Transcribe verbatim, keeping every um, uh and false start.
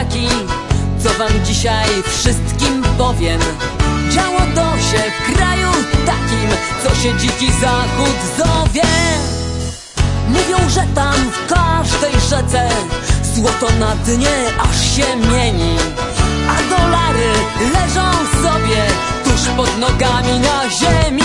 taki, co wam dzisiaj wszystkim powiem. Działo to się w kraju takim, co się dziki zachód zowie. Mówią, że tam w każdej rzece złoto na dnie aż się mieni, a dolary leżą sobie tuż pod nogami na ziemi.